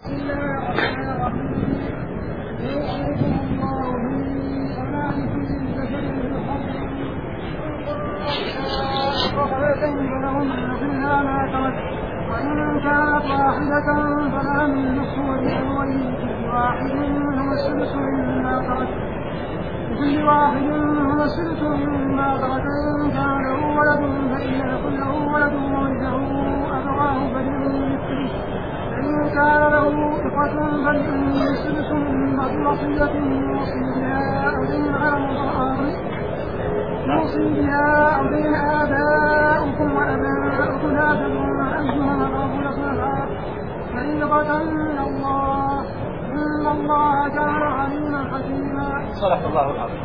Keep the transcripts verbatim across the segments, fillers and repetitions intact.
بسم الله الرحمن الرحيم. يوصيكم الله بأمانكم بشر الحق فلهن مثلها ما ترك وإن كانت واحدة فلها النصف ولأبويه لكل واحد منهما السدس مما ترك لكل واحد منهما السدس مما ترك إن كان له ولد فإن يكن له ولد وورثه أبواه فلأمه الثلث فإن كان له إخوة فلأمه السدس من بعد وصية يوصي بها أو دين على مضار يوصي بها أو دين آباؤكم وأبناؤكم لا تدرون أيهما أقرب لكم نفعا فريضة من الله إن الله كان عليما حكيما. صدق الله العظيم.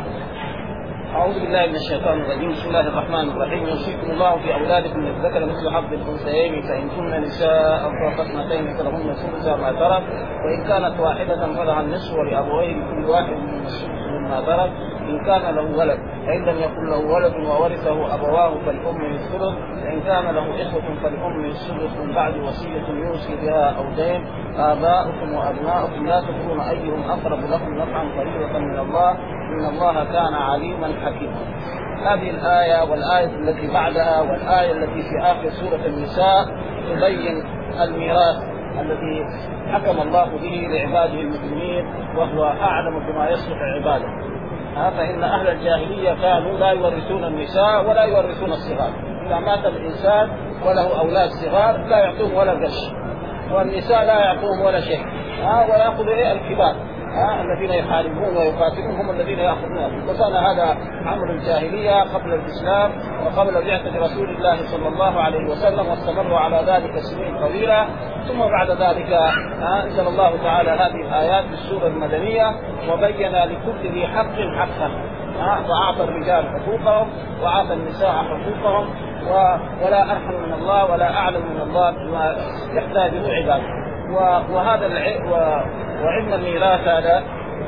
أعوذ بالله من الشيطان الرجيم. بسم الله الرحمن الرحيم. يوصيكم الله في أولادكم للذكر مثل حظ الأنثيين فإن كن نساء فوق اثنتين فلهن ثلث ما ترك وإن كانت واحدة فلها النصف ولأبويه لكل واحد من السدس مما ترك إن كان له ولد فإن لم يكن له ولد وورثه أبواه فلأمه الثلث فإن كان له إخوة فلأمه السدس من بعد وصية يوصي بها أو دين آباؤكم وأبناؤكم لا تدرون أيهم أقرب لكم نفعا فريضة من الله إن الله كان عليما حكيما. هذه الآية والآية التي بعدها والآية التي في آخر سورة النساء تبين الميراث الذي حكم الله به لعباده المسلمين وهو أعلم بما يصلح عباده. فإن أهل الجاهلية كانوا لا يورثون النساء ولا يورثون الصغار. إذا مات الإنسان وله أولاد صغار لا يعطوهم ولا قرش، والنساء لا يعطوهم ولا شيء، ويأخذ الكبار الذين يحاربون ويقاتلون هم الذين يأخذون. وكان هذا أمر الجاهلية قبل الإسلام وقبل بعثة رسول الله صلى الله عليه وسلم، واستمروا على ذلك سنين طويلة. ثم بعد ذلك أنزل الله تعالى هذه الآيات في السورة المدنية وبين لكل ذي حق حقا، وأعطى الرجال حقوقهم وأعطى النساء حقوقهم، ولا أرحم من الله ولا أعلم من الله بما يحتاجه عباده. وهذا العلم وعلم الميراث هذا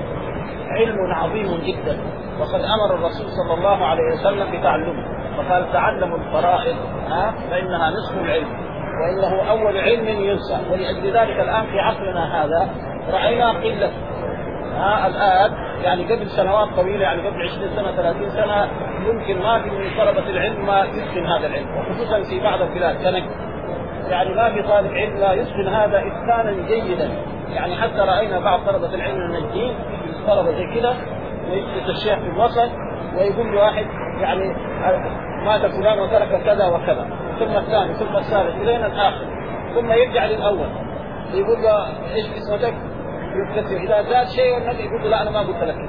علم عظيم جدا، وقد أمر الرسول صلى الله عليه وسلم بتعلمه وقال تعلموا الفرائض فإنها نصف العلم وإنه أول علم ينسى. ولأجل ذلك الآن في عصرنا هذا رأينا قلة الآن، يعني قبل سنوات طويلة، يعني قبل عشرين سنة ثلاثين سنة يمكن ما في من طلبة العلم ما يتقن هذا العلم، وخصوصا في بعض البلاد كان يعني ما في طالب علم لا يتقن هذا إتقانا جيدا. يعني حتى رأينا بعض طلبة العلم الناجين طلبة زي كده ويجلس الشيخ في الوسط ويقول له واحد يعني مات فلان وترك كذا وكذا، ثم الثاني ثم الثالث إلى الآخر، ثم يرجع للأول يقول له إيش اسمك؟ إذا زاد شيء والنبي يقول له لا أنا ما قلت لك،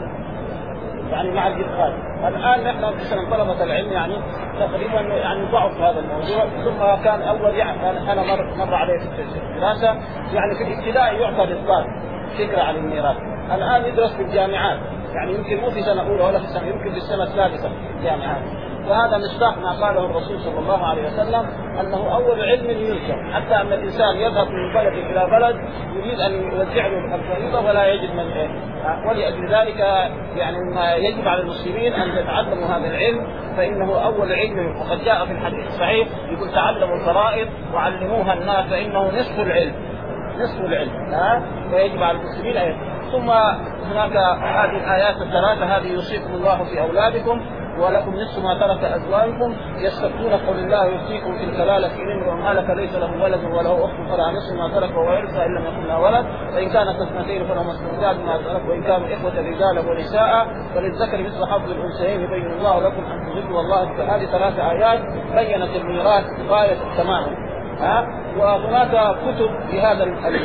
يعني مع الإتقان. الآن نحن مثلا طلبة العلم يعني تقريبا يعني ضعف هذا الموضوع. ثم كان أول يعني أنا مر مر عليه في الدراسة يعني في الابتدائي يعطى الإتقان فكرة عن الميراث. الآن يدرس في الجامعات، يعني يمكن مو في سنة أولى ولا في سنة، يمكن في السنة السادسة في الجامعات. وهذا مصداق ما قاله الرسول صلى الله عليه وسلم أنه أول علم ينسى، حتى أن الإنسان يذهب من بلد إلى بلد يريد أن يوزع له الفريضة ولا يجد من إيه. ولأجل ذلك يعني ما يجب على المسلمين أن يتعلموا هذا العلم فإنه أول علم. وقد جاء في الحديث الصحيح يقول تعلموا الفرائض وعلموها الناس فإنه نصف العلم، نصف العلم ها ويجب على المسلمين أن. ثم هناك هذه الآيات الثلاثة هذه يوصيكم الله في أولادكم ولكم نصف ما ترك أزواجكم يستفتون قل الله يوصيكم في الكلالة إن امرؤ هلك ليس له ولد وله أخت فلها نصف ما ترك وهو يرثها إن لم يكن له ولد فإن كانت اثنتين فلهما الثلثان ما ترك وإن كانوا إخوة رجالا ونساء فللذكر مثل حظ الأنثيين يبين الله لكم أن تضلوا والله. هذه ثلاث آيات بينت الميراث غاية تماما. ها وهناك كتب بهذا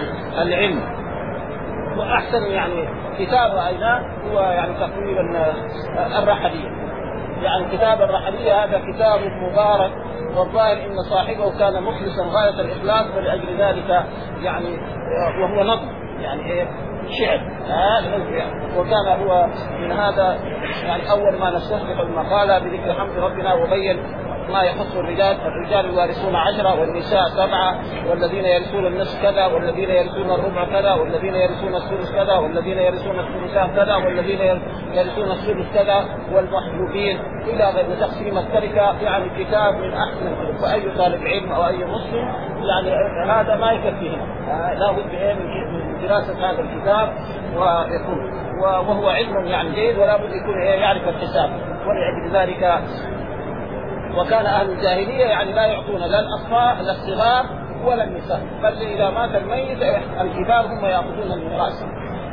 العلم، وأحسن يعني كتاب رأيناه هو يعني تقريبا الرحبية. يعني كتاب الرحبية هذا كتاب مبارك، والظاهر إن صاحبه كان مخلصا غاية الإخلاص، ولأجل ذلك يعني وهو نظم يعني إيه شعر آه يعني. وكان هو من هذا يعني أول ما نستفتح المقالة بذكر حمد ربنا وبين ما يخص الرجال، الرجال الوارثون عشرة والنساء سبعة، والذين يرثون النصف كذا، والذين يرثون الربع كذا، والذين يرثون الثلث كذا، والذين يرثون الثلثان كذا، والذين يرثون الثلث كذا، والمحجوبين إلى غير تقسيم التركة. يعني كتاب من أحسن الكتب، فأي طالب علم أو أي مسلم يعني هذا ما يكفيه، لا بد من دراسة هذا الكتاب ويكون وهو علم يعني جيد، ولا بد يكون يعرف الحساب. ولأجل ذلك وكان أهل الجاهلية يعني لا يعطون لا الأطفال لا الصغار ولا النساء، بل إذا مات الميت الكبار هم يأخذون الميراث.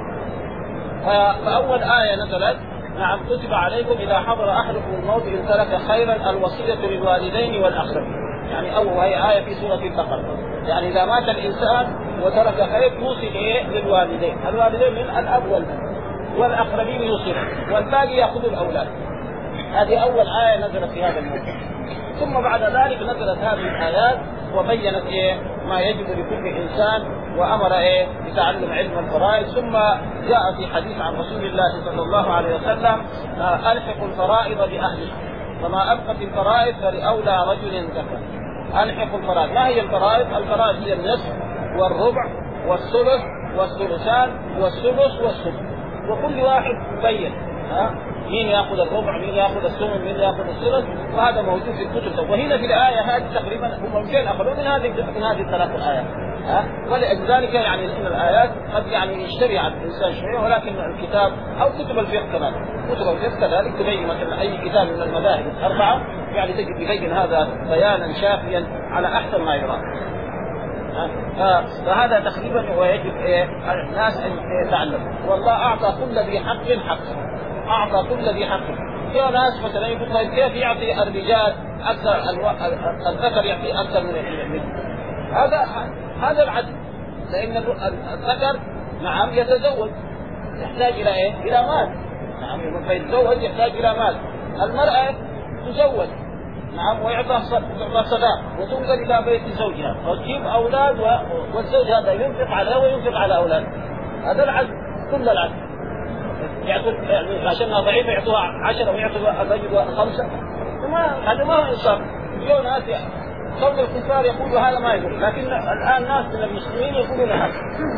فأول آية نزلت نعم كتب عليكم إذا حضر أحدكم الموت إن ترك خيرا الوصية للوالدين والأقربين. يعني أول هي آية في سورة البقرة، يعني إذا مات الإنسان وترك خير يوصي إيه للوالدين، الوالدين من الأب والأم، والأقربين يوصي، والباقي يأخذ الأولاد. هذه أول آية نزلت في هذا الموضوع. ثم بعد ذلك نزلت هذه الآيات وبينت إيه ما يجب لكل إنسان، وأمر إيه بتعلم علم الفرائض. ثم جاء في حديث عن رسول الله صلى الله عليه وسلم آه ألحقوا الفرائض بأهلها، فما أبقت الفرائض فلأولى رجل ذكر. ألحقوا الفرائض. ما هي الفرائض؟ الفرائض هي النصف والربع والثلث والثلثان والسدس والثلث، وكل واحد مبين ها مين ياخذ الربع، مين ياخذ الثمن، مين ياخذ الثلث، وهذا موجود في الكتب. وهنا في الايه هذه تقريبا هم ممكن اخذوا من هذه من هذه الثلاث الايات ها. ولذلك يعني ان الايات قد يعني يشتري على الانسان شويه، ولكن الكتاب او كتب الفقه كذلك، كتب الفقه كذلك تبين مثلا اي كتاب من المذاهب الاربعه يعني تجد يبين هذا بيانا شافيا على احسن ما يرام. فهذا تقريبا هو يجب إيه الناس ان يتعلموا. والله اعطى كل ذي حق حقه، اعطى كل ذي حق. في ناس مثلا يقول طيب كيف يعطي الرجال اكثر، الذكر يعطي اكثر من الانثى؟ هذا هذا العدل، لان الذكر نعم يتزوج يحتاج الى ايه؟ الى مال. نعم فيتزوج يحتاج الى مال. المراه تزوج نعم ويعطى صداق وتنقل الى بيت زوجها وتجيب اولاد، والزوج هذا ينفق عليه وينفق على اولاده. هذا العدل، كل العدل. يعطوا يعني عشانها ضعيفه يعطوها عشرة ويعطوا الرجل خمسه، ما هذا ما هو انصاف. اليوم ناس قوم الكفار يقولوا هذا ما يقول، لكن الان ناس من المسلمين يقولون هذا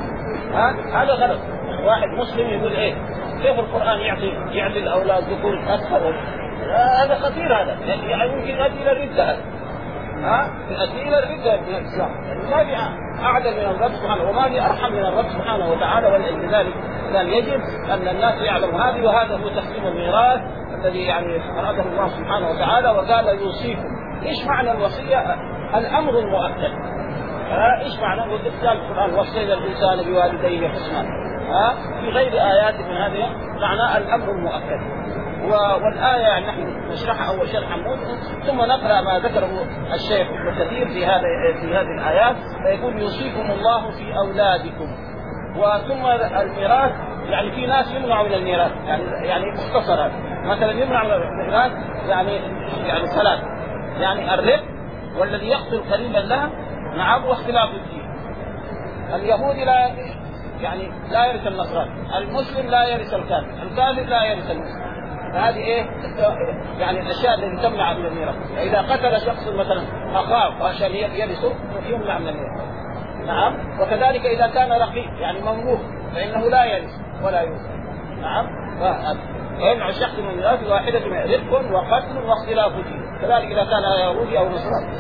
هذا غلط. واحد مسلم يقول ايه كيف القران يعطي يعطي الاولاد ذكور اكثر؟ هذا خطير، هذا يعني يمكن يؤدي الى الردة، هذا ها يؤدي الى الردة من الاسلام. ما في اعدل من الرب سبحانه وما في ارحم من الرب سبحانه وتعالى. ولذلك كان يجب ان الناس يعلموا هذه، وهذا هو تقسيم الميراث الذي يعني اراده الله سبحانه وتعالى. وقال يوصيكم. ايش معنى الوصيه؟ الامر المؤكد. ها ايش معنى؟ قال القران وصينا الانسان بوالديه حسنا. ها في غير ايات من هذه معنى الامر المؤكد. والآية يعني نحن نشرحها أول شرح حمود، ثم نقرأ ما ذكره الشيخ ابن كثير في هذا في هذه الآيات. فيقول يوصيكم الله في أولادكم. وثم الميراث يعني في ناس يمنعوا من الميراث، يعني يعني مختصرا مثلا يمنع من الميراث يعني يعني ثلاث، يعني الرق والذي يقتل قريبا له نعم واختلاف الدين. اليهودي لا يعني لا يرث النصراني، المسلم لا يرث الكافر، الكافر لا يرث المسلم. هذه ايه يعني الاشياء التي تمنع من الميراث. اذا قتل شخص مثلا اخاه عشان يرثه يمنع من الميراث. نعم. وكذلك اذا كان رقيق يعني مملوك فانه لا يرث ولا يورث. نعم. فيمنع الشخص من الميراث واحده من رق وقتل واختلاف دين. كذلك اذا كان يهودي او نصراني.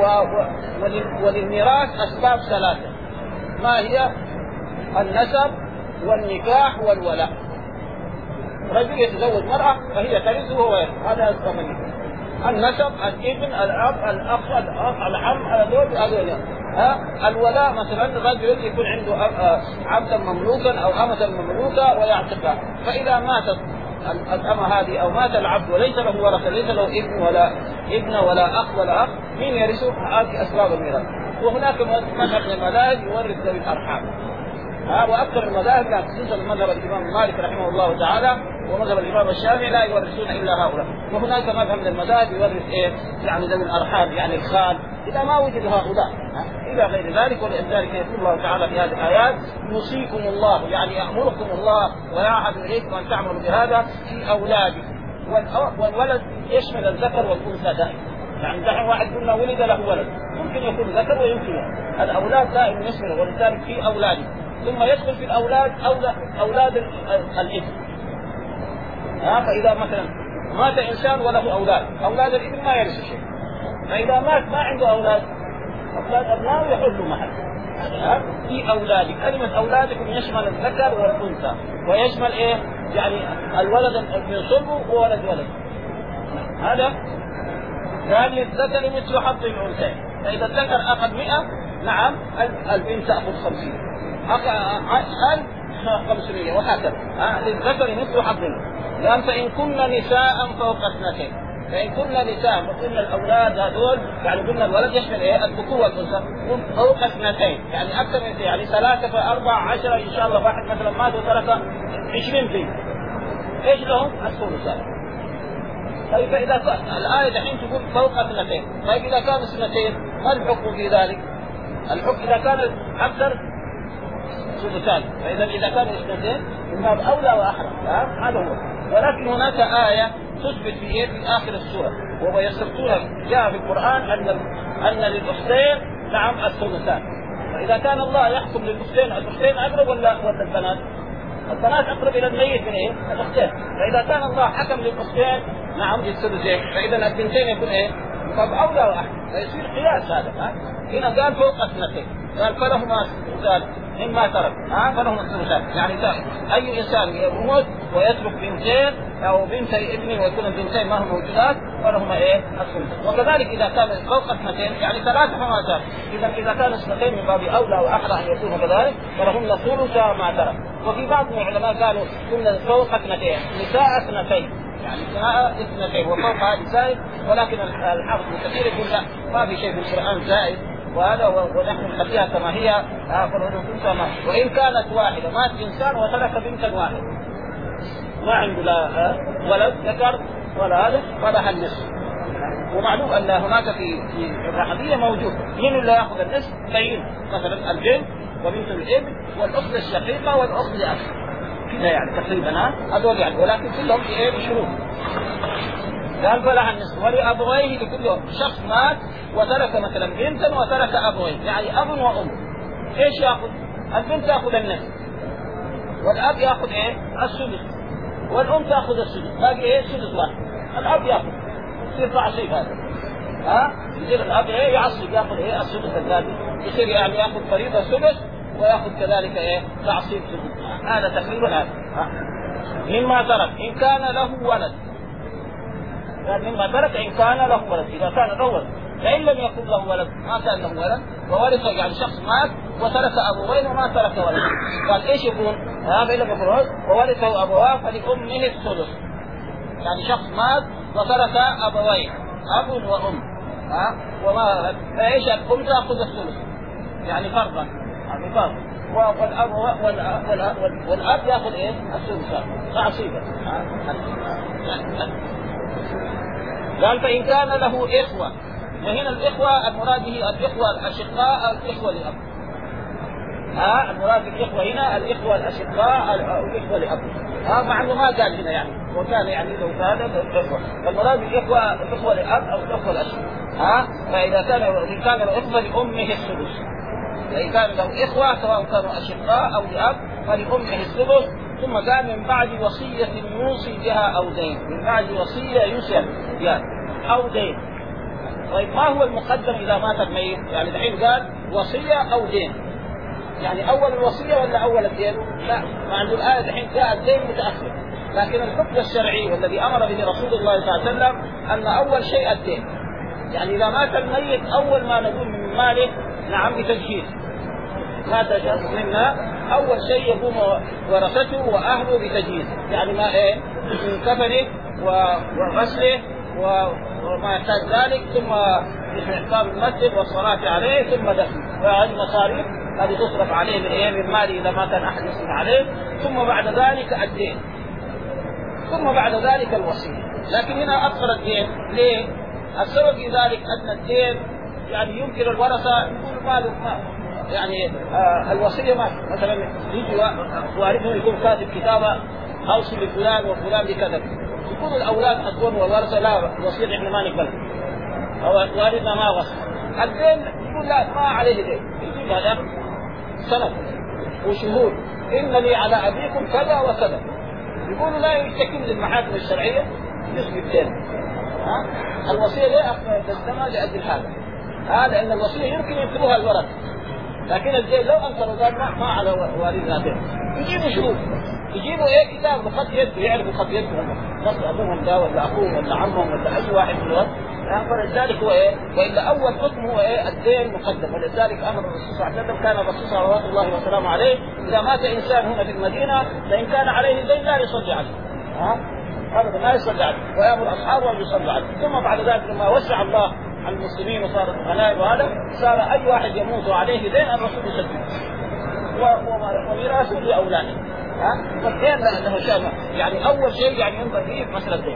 وللميراث اسباب ثلاثه، ما هي؟ النسب والنكاح والولاء. رجل يتزوج مرأة فهي ترثه وهو يرث، هذا الثمانية. النسب، الابن، الأب، الأخ، الأخ، العم، هذول هذول. ها الولاء مثلا رجل يكون عنده عبدا مملوكا أو أمة مملوكة ويعتقها، فإذا ماتت الأمة هذه أو مات العبد وليس له ورثة، ليس له ابن ولا ابن ولا أخ ولا أخ، مين يرثه؟ هذه أسباب الميراث. وهناك مذهب من المذاهب يورث ذوي الأرحام. ها واكثر المذاهب لا خصوصا مذهب الامام مالك رحمه الله تعالى ومذهب الامام الشافعي لا يورثون الا هؤلاء. وهناك مذهب من المذاهب يورث ايه؟ يعني ذوي الارحام يعني الخال اذا ما وجد هؤلاء الى غير ذلك. ولذلك يقول الله تعالى في هذه الايات يوصيكم الله، يعني يامركم الله ويعهد اليكم ان تعملوا بهذا في اولادكم. والولد يشمل الذكر والانثى دائما. يعني دحين واحد قلنا ولد له ولد ممكن يكون ذكر ويمكن الاولاد دائما يشمل، ولذلك في اولاد ثم يدخل في الاولاد اولاد اولاد الابن. ها فاذا مثلا مات انسان وله اولاد، اولاد الابن ما يرث شيء، فاذا مات ما عنده اولاد اولاد ابنائه يحلوا محل. في اولاد، كلمه اولادكم يشمل الذكر والانثى ويشمل ايه يعني الولد من صلبه وولد ولد. هذا قال للذكر مثل حظ الانثى، فاذا الذكر اخذ مئة نعم البنت تاخذ خمسين، اقل خمسمية وهكذا. للذكر مثل حظ. قال فان كن نساء فوق اثنتين، فان كن نساء وقلنا الاولاد هذول يعني قلنا الولد يشمل ايه الذكور والانثى فوق اثنتين، يعني اكثر من يعني ثلاثه فاربعه عشره ان شاء الله. واحد مثلا مات وترك عشرين بنت، ايش لهم؟ الثلثان. طيب فاذا كان الايه دحين تقول فوق اثنتين، طيب اذا كان اثنتين ما الحكم في ذلك؟ الحكم اذا كان اكثر ثلثان، فاذا اذا كان اثنتين من باب اولى واحرى. هذا هو. ولكن هناك ايه تثبت في ايه في اخر السوره وهو يستفتون جاء في القران ان ان للاختين نعم الثلثان. فاذا كان الله يحكم للاختين، الاختين اقرب ولا ولا البنات؟ البنات اقرب الى الميت من ايه؟ الاختين. فاذا كان الله حكم للاختين نعم للثلثين، فاذا البنتين يكون ايه؟ طب اولى واحد، فيصير قياس هذا. ها هنا قال فوق اثنتين، قال فلهما ثلثان مما ترك، ها فلهما الثلثان. يعني اي انسان يموت ويترك بنتين او بنتي ابنه ويكون البنتين ما هم موجودات فلهما ايه؟ الثلث. وكذلك اذا كان فوق اثنتين يعني ثلاثه فما ترك، اذا اذا كان اثنتين من باب اولى واحرى ان يكونوا كذلك فلهن ثلث ما ترك. وفي بعض العلماء قالوا كنا فوق اثنتين نساء اثنتين، يعني نساء اثنتين وفوق هذه زائد، ولكن الحافظ ابن كثير يقول لا ما في شيء في القرآن زائد، وهذا ونحن نخليها كما هي. وإن كانت واحدة مات إنسان وترك بنتا واحدة ما عنده لا ولد ذكر ولا هذا فلها النصف. ومعلوم أن هناك في في الرحبية موجود مين اللي يأخذ النصف؟ بين مثلا البنت وبنت الابن والأخت الشقيقة والأخت لأب كذا يعني تقريبا هذول يعني، ولكن كلهم في ايه بشروط. قال فلها النصف ولأبويه لكل شخص مات وترك مثلا بنتا وترك أبويه يعني أب وأم، ايش يأخذ؟ البنت تأخذ النصف والأب يأخذ ايه؟ السدس والأم تأخذ السدس، باقي ايه؟ سدس واحد. الأب يأخذ يصير تعصيب هذا، ها يصير الأب ايه يعصب يأخذ ايه؟ السدس الثاني، يصير يعني يأخذ فريضة السدس ويأخذ كذلك ايه؟ تعصيب سدس. هذا تقريبا هذا مما ترك إن كان له ولد. قال مما ترك إن كان له ولد، إذا كان له ولد. فإن لم يكن له ولد ما كان له ولد وورث يعني شخص مات وترك أبوين وما ترك ولد، قال إيش يكون؟ هذا لم يكن ولد وورثه أبواه فلأمه الثلث. يعني شخص مات وترك أبوين أب وأم، ها وما فإيش الأم تأخذ الثلث يعني فرضا يعني فرض، والأب والأب والأب يأخذ إيه؟ الثلث تعصيبا. قال فإن كان له إخوة، وهنا الإخوة المراد به الإخوة الأشقاء الإخوة لأب. ها المراد بالإخوة هنا الإخوة الأشقاء الإخوة لأب. ها مع إنه ما قال هنا يعني وكان يعني لو كان الإخوة، فالمراد بالإخوة الإخوة لأب أو الإخوة الأشقاء. ها فإذا كان إن كان له إخوة لأمه الثلث، فإن كان له إخوة سواء كانوا أشقاء أو لأب فلأمه الثلث. ثم قال من بعد وصية يوصي بها أو دين، من بعد وصية يوصي بها أو دين. طيب ما هو المقدم إذا مات الميت؟ يعني الحين قال وصية أو دين، يعني أول الوصية ولا أول الدين؟ لا، مع أن الآية الحين جاء الدين متأخر، لكن الحكم الشرعي والذي أمر به رسول الله صلى الله عليه وسلم أن أول شيء الدين. يعني إذا مات الميت أول ما نقول من ماله نعم بتجهيز، ما تجهز منا أول شيء يقوم ورثته وأهله بتجهيز، يعني ما إيه من كفنه وغسله وما يحتاج ذلك، ثم إحكام المسجد والصلاة عليه، ثم دفنه، وهذه مصاريف هذه تصرف عليه من إيه من ماله إذا ما كان أحد يصرف عليه. ثم بعد ذلك الدين، ثم بعد ذلك الوصية. لكن هنا أكثر الدين ليه؟ السبب في ذلك أن الدين يعني يمكن الورثة يقول ماله ما يعني آه الوصية ما مثلا يجي وارثه يكون كاتب كتابة أوصي لفلان وفلان لكذا، يكون الأولاد حقون والورثة لا الوصية إحنا ما نقبلها، أو والدنا ما وصل الدين يقول لا ما عليه دين، يجيب هذا سند وشهود إن لي على أبيكم كذا وكذا، يقولوا لا يشتكي للمحاكم الشرعية يثبت دين. ها الوصية ليه أقدمها لأجل هذا، هذا لأن الوصية يمكن ينكروها الورثة، لكن الدين لو أنكروا ذلك ما على والدنا دين، يجيبوا شهود، يجيبوا ايه كتاب بخط يده يعرفوا خط يدهم نص ابوهم ده ولا اخوهم ولا عمهم ولا اي واحد من الوقت. فلذلك هو ايه والا اول حكم هو ايه الدين مقدم. ولذلك امر الرسول صلى الله عليه وسلم كان الرسول صلوات الله وسلامه عليه اذا مات انسان هنا في المدينه فان كان عليه دين لا يصلي عليه، ها ابدا ما يصلي عليه، ويامر اصحابه ان يصلي عليه. ثم بعد ذلك لما وسع الله على المسلمين وصارت الغنائم وهذا صار اي واحد يموت وعليه دين الرسول يسدد وميراثه لاولاده. ها فالدين له شأن، يعني اول شيء يعني ينظر فيه مسألة الدين.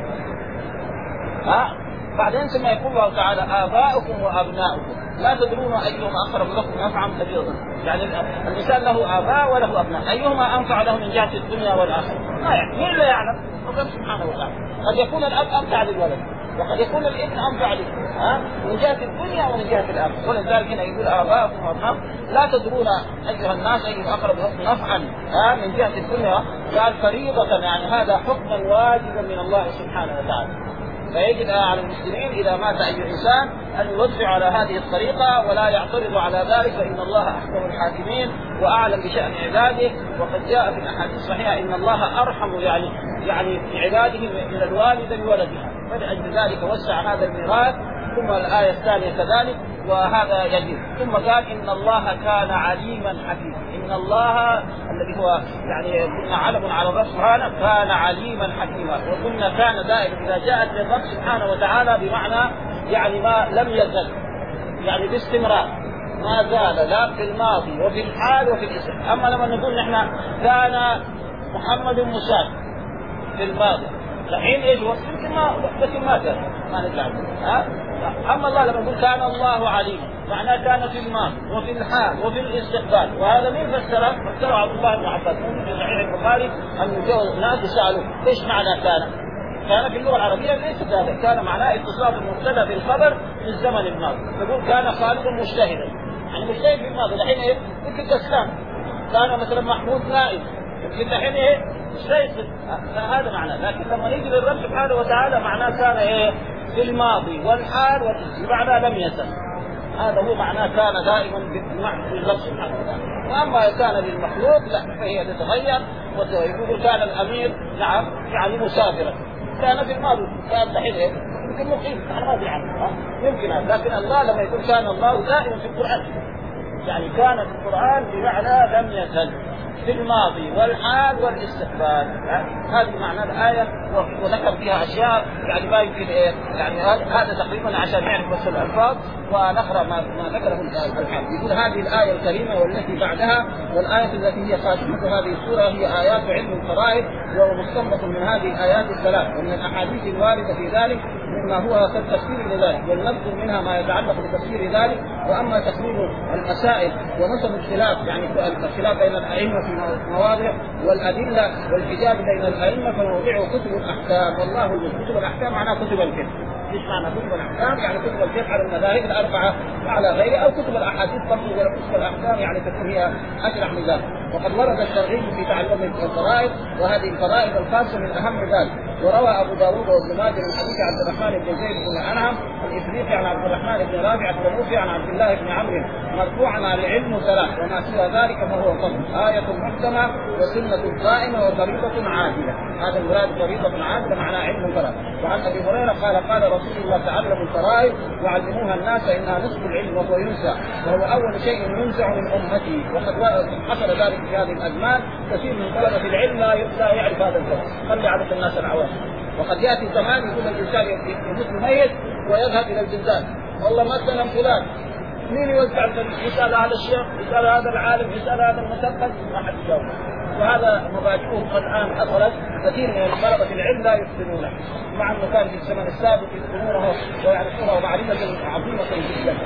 ها بعدين ثم يقول الله تعالى آباؤكم وأبناؤكم لا تدرون أيهما أقرب لكم نفعا فليظن، يعني الإنسان له آباء وله أبناء، أيهما أنفع له من جهة الدنيا والآخرة ما يعني مين لا يعلم، ربنا سبحانه وتعالى. قد يكون الأب أنفع للولد وقد يكون الابن أنفع له ها من جهة الدنيا ومن جهة الآخرة. ولذلك هنا يقول آباؤكم وأبناؤكم لا تدرون أيها الناس أيهما أقرب لكم نفعا ها من جهة الدنيا، قال فريضة يعني هذا حكما واجبا من الله سبحانه وتعالى. فيجب على المسلمين إذا مات أي إنسان أن يوزع على هذه الطريقة ولا يعترض على ذلك، فإن الله أحكم الحاكمين وأعلم بشأن عباده. وقد جاء في الأحاديث الصحيحة إن الله أرحم يعني يعني بعباده من الوالد بولدها، فلأجل ذلك وسع هذا الميراث. ثم الآية الثانية كذلك وهذا يجب. ثم قال إن الله كان عليما حكيما، إن الله الذي هو يعني كنا علم على الرب سبحانه كان عليما حكيما. وقلنا كان دائما إذا جاءت للرب سبحانه وتعالى بمعنى يعني ما لم يزل، يعني باستمرار ما زال لا في الماضي وفي الحال وفي الاسم. أما لما نقول نحن كان محمد مسافر في الماضي الحين ايش وصل يمكن ما لكن ما كان ما ندري ها. اما الله لما يقول كان الله عليم معناه كان في الماضي وفي الحال وفي الاستقبال. وهذا مين فسره؟ فسره عبد الله بن عباس في صحيح البخاري ان جو الناس يسالوا ايش معنى كان؟ كان في اللغه العربيه ليس ذلك، كان معناه اتصال المبتدا بالخبر في الزمن الماضي. يقول كان خالد مجتهدا يعني مجتهد في الماضي، الحين ايه؟ يمكن كسلان. كان مثلا محمود نائم يمكن الحين ايه؟ مجتهد. هذا معناه. لكن لما يجي للرب سبحانه وتعالى معناه كان ايه؟ في الماضي والحال والاسم، معناه لم يزل. هذا هو معناه كان دائما بالمعنى في الرب سبحانه وتعالى. واما كان للمخلوق لا فهي تتغير. ويقول كان الامير نعم يعني مسافرا، كان في الماضي كان دحين ايه؟ يمكن مقيم احنا ما ادري عنه يمكن هذا. لكن الله لما يقول كان الله دائما في القران، يعني كان في القران بمعنى لم يزل في الماضي والحال والاستقبال. هذه معنى الآية وذكر فيها أشياء يعني ما يمكن إيه يعني هذا تقريبا عشان نعرف بس الألفاظ ونقرأ ما ما ذكره الحال. يقول هذه الآية الكريمة والتي بعدها والآية التي هي خاتمة هذه السورة هي آيات علم الفرائض، وهو مستنبط من هذه الآيات الثلاث ومن الأحاديث الواردة في ذلك مما هو كالتفسير لذلك، ولنذكر منها ما يتعلق بتفسير ذلك. واما تقرير المسائل ونسب الخلاف يعني الخلاف بين الائمه في مواضع والادله والحجاب بين الائمه فموضعه كتب الاحكام. والله كتب الاحكام معناها كتب الفقه. ايش معنى كتب الاحكام؟ يعني كتب الفقه على المذاهب الاربعه وعلى غيرها، او كتب الاحاديث برضه كتب الاحكام يعني تكون هي اشرح من ذلك. وقد ورد الترغيب في تعلم الفرائض، وهذه الفرائض الخاصه من اهم ذلك. وروى ابو داود وابن ماجه من حديث عبد الرحمن بن زيد بن انعم الافريقي عن عبد الرحمن بن رافع التنوخي عن عبد الله بن عمرو مرفوعا على العلم ثلاث وما سوى ذلك فهو فضل، آية محكمة وسنة قائمة وفريضة عادلة. هذا المراد فريضة عادلة معناه علم الفرائض. وعن ابي هريرة قال قال رسول الله تعلموا الفرائض وعلموها الناس انها نصف العلم وهو ينسى، وهو اول شيء ينزع من امتي. وقد حصل ذلك في هذه الازمان، كثير من طلبة العلم لا يعرف هذا الفرق، خلي عادة الناس العوام. وقد ياتي زمان يقول الانسان يموت ميت ويذهب الى الزنزان، والله مثلا فلان مين يوزع الفلوس؟ يسال هذا الشيخ، يسال هذا العالم، يسال هذا المثقف، ما حد يجاوب. وهذا مبادئهم الان حصلت، كثير من طلبه العلم لا يحسنونه، مع انه كان في الزمن السابق يذكرونه ويعرفونه معرفه عظيمه جدا.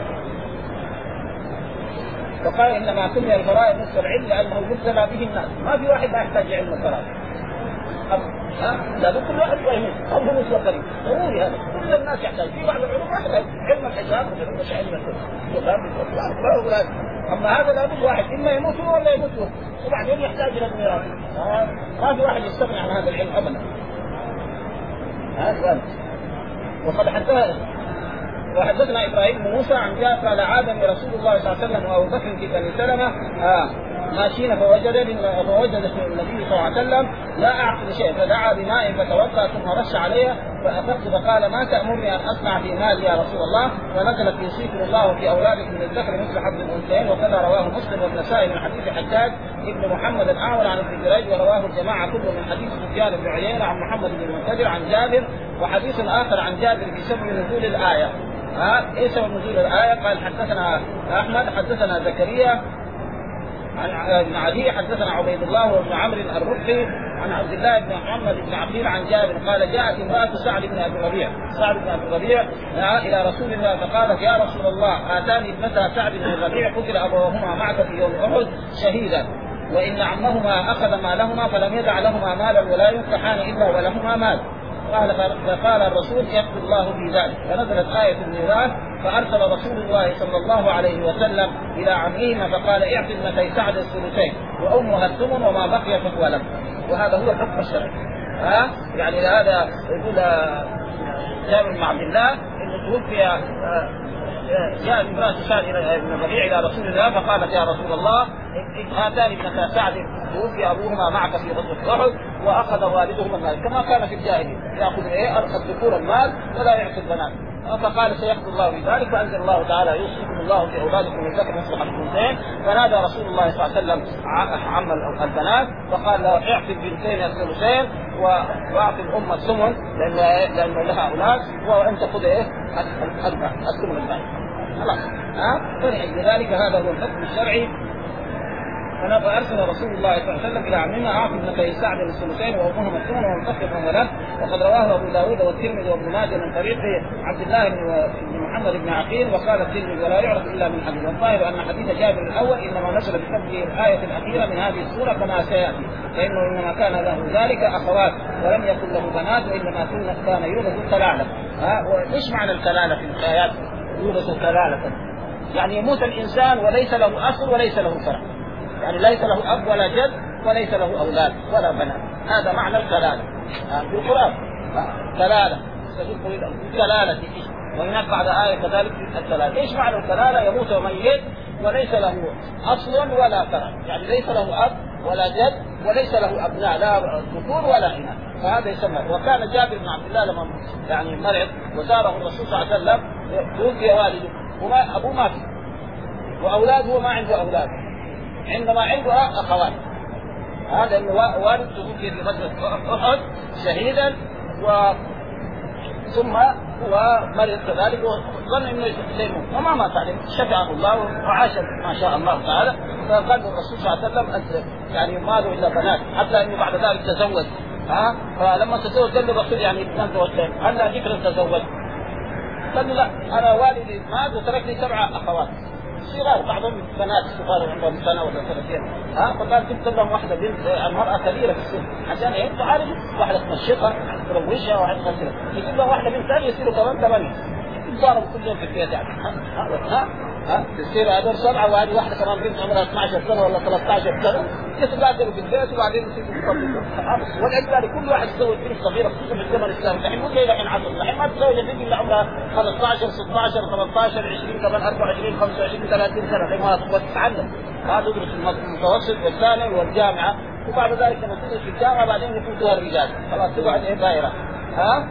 وقال انما سمي الفرائض نصف العلم لانه يبتلى به الناس، ما في واحد لا يحتاج علم الفرائض. ها لابد كل واحد يفهم او هو مسلم ضروري هذا كل الناس يحتاج في بعض العلوم يحتاج علم الحساب ولا علم الفقه. اما هذا لابد واحد اما يموت هو ولا يموت هو وبعدين يحتاج الى الميراث. ما في واحد يستغني عن هذا العلم ابدا. هذا وقد حدث وحدثنا ابراهيم بن موسى عن جابر قال عادني رسول الله صلى الله عليه وسلم وابو بكر في بني سلمه آه ماشيين فوجد فوجد النبي صلى الله عليه وسلم لا اعقل شيء فدعا بماء فتوضا ثم رش عليه فاخذت فقال ما تامرني ان اصنع في مالي يا رسول الله؟ فنزلت يوصيكم الله في اولادكم من الذكر مثل حظ الانثيين. وكذا رواه مسلم والنسائي من حديث حجاج ابن محمد الاعور عن ابن جريج ورواه الجماعه كله من حديث سفيان بن عيينه عن محمد بن المنكدر عن جابر. وحديث اخر عن جابر في سبب نزول الايه. ها ايه سبب نزول الايه؟ قال حدثنا احمد حدثنا زكريا عن ابن عدي حدثنا عبيد الله وابن عمرو الرقي عن عبد الله بن محمد بن عقيل عن جابر قال جاءت امراه سعد بن ابي ربيع سعد بن ابي ربيع الى رسول الله فقالت يا رسول الله اتاني ابنتا سعد بن الربيع قتل ابوهما معك في يوم احد شهيدا وان عمهما اخذ مالهما فلم يدع لهما مالا ولا ينكحان الا ولهما مال. قال فقال الرسول يقضي الله في ذلك فنزلت آية الميراث فأرسل رسول الله صلى الله عليه وسلم إلى عمهما فقال اعطي ابنتي سعد الثلثين وأمها الثمن وما بقي فهو لك. وهذا هو الحكم الشرعي. ها يعني هذا يقول جابر بن عبد الله إنه توفي جاء امرأة سعد بن الربيع إلى رسول الله فقالت يا رسول الله هاتان ابنتا سعد توفي أبوهما معك في غزوة أحد وأخذ والدهما المال كما كان في الجاهلية يأخذ إيه الذكور المال ولا يعطي البنات. فقال سيقضي الله بذلك فأنزل الله تعالى يوصيكم الله في أولادكم من ذكر مثل حظ الأنثيين. فنادى رسول الله صلى الله عليه وسلم عم البنات فقال له اعطي البنتين الثلثين واعطي الأم الثمن لأنه لها أولاد وأنت خذ إيه الثمن الباقي خلاص. ها فلذلك هذا هو الحكم الشرعي. فأرسل رسول الله صلى الله عليه وسلم إلى عمهما أعطي ابنتي سعد الثلثين وأمهما الثمن ومنتخب ولد. وقد رواه أبو داود والترمذي وابن ماجه من طريق عبد الله بن محمد بن عقيل وقال الترمذي ولا يعرف إلا من حديث. والظاهر أن حديث جابر الأول إنما نزل بسبب الآية الأخيرة من هذه السورة كما سيأتي فإنه إنما كان له ذلك أخوات ولم يكن له بنات وإنما كان يورث الكلالة. وإيش معنى الكلالة في الآيات؟ يورث الكلالة يعني يموت الإنسان وليس له أصل وليس له فرع يعني ليس له أب ولا جد وليس له أولاد ولا بنات. هذا معنى الكلالة في القرآن. كلالة كلالة وهناك بعد آية كذلك الكلالة. إيش معنى الكلالة؟ يموت وميت وليس له أصل ولا فرع يعني ليس له أب ولا جد وليس له أبناء لا ذكور ولا إناث فهذا يسمى. وكان جابر بن عبد الله لما يعني مرض وزاره الرسول صلى الله عليه وسلم توفي والده وما أبوه ما فيه وأولاده ما عنده أولاد عندما عنده أخوات. هذا إنه والد توفي في غزوة أحد شهيدا و ثم هو مرض كذلك وظن انه يسلمه وما مات عليه شفعه الله وعاش ما شاء الله تعالى. فقال الرسول صلى الله عليه وسلم اسلم يعني ما له الا بنات حتى انه بعد ذلك تزوج. ها فلما تزوج قال له الرسول يعني اثنين زوجتين هل ذكر تزوج؟ قال له لا انا والدي مات وترك لي سبعه اخوات صغار بعضهم بنات صغار عندهم سنه ولا سنتين. ها فقال جبت لهم واحده بنت المراه كبيره في السن عشان ايه تعالج واحده تنشطها تروجها واحده تغسلها يجيب لهم واحده بنت ثانيه يصيروا كمان ثمانيه يتضاربوا كلهم في البيت يعني. ها ها ها تصير هذول سبعه وهذه واحده كمان بنت عمرها اثني عشر سنه ولا ثلاثة عشر سنه يتبادلوا في البيت وبعدين يصيروا يطلقوا. ولذلك كل واحد يتزوج بنت صغيره خصوصا في الزمن الاسلامي الحين مو زي الحين عصر الحين ما تتزوج بنت الا عمرها خمسة عشر ستة عشر ثمانية عشر عشرين كمان أربعة وعشرين خمسة وعشرين ثلاثين سنه لما تبغى تتعلم. هذا يدرس المتوسط والثانوي والجامعه وبعد ذلك لما تدرس في الجامعه بعدين يفوتوها الرجال خلاص تقعد ايه دائره. ها